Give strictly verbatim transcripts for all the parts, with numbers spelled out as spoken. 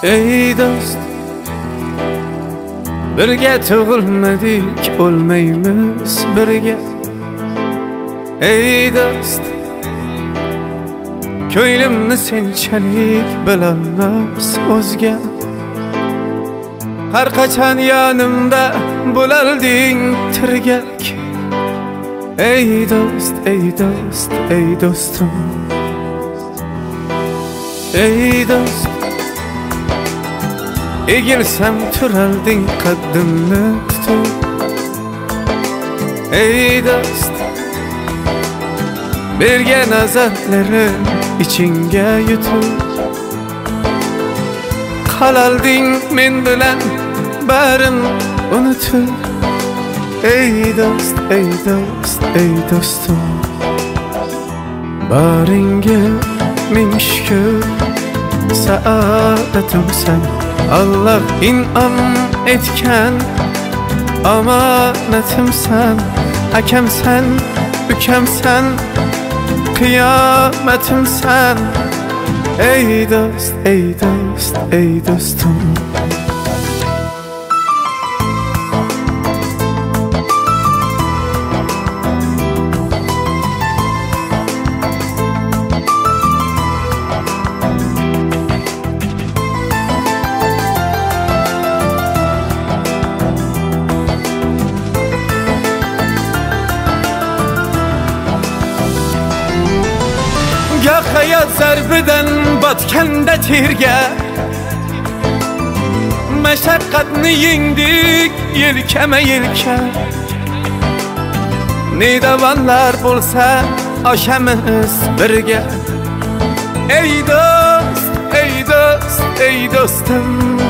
Ey dost, birga tug'ilmadik, o'lmaymiz birga. Ey dost, ko'nglimni senchalik bilolmas o'zga. Har qachon yonimda bo'larding tirgak. Ey dost, ey dost, ey dostum. Ey dost, egilsam turarding qaddimni tutib. Ey dost, bergan azoblarim ichingga yutib. Qalalding men bilan barin unutib. Ey dost, ey dost, ey dostum. Baringga ming shukr, saodatimsan. Allah in'am etgan omonatimsan. Akamsan, ukamsan, qiyomatimsan. Ey dost, ey dost, ey dostum. Goh hayot zarbidan botganda terga, mashaqqatni yengdik yelkama yelka. Nidavonlar bo'lsa oshamiz birga. Ey dost, ey dost, ey dostum.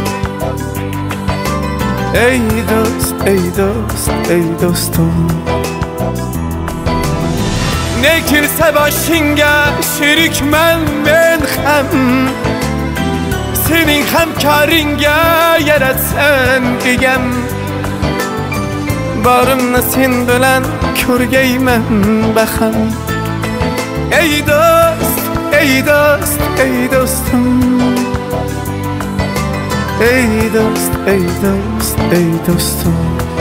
Ey dost, ey dost, ey dostum. Ne kirse boshingga sherikman men ham, sening hamkoringga yaratsan egam. Borimni sen bilan ko'rgayman baham. Ey dost, ey dost, ey dostum. Ey dost, ey dost, ey dostum.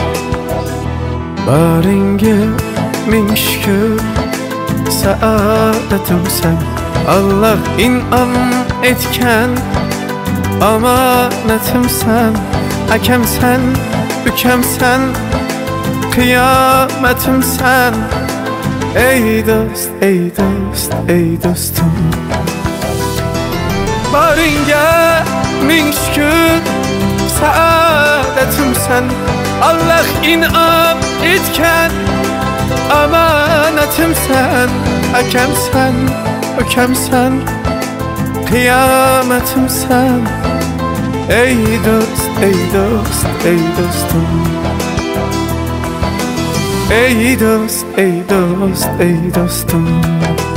Boringga ming shukr, saodatimsan. Allah in'am etgan omonatimsan. Akamsan, ukamsan, qiyomatimsan. Ey dost, ey dost, ey dostum. Boringga ming shukr, saodatimsan. Allah in'am etgan omonatimsan. Akamsan, ukamsan, qiyomatimsan. Ey dost, ey dost, ey dostum. Ey dost, ey dost, ey dostum.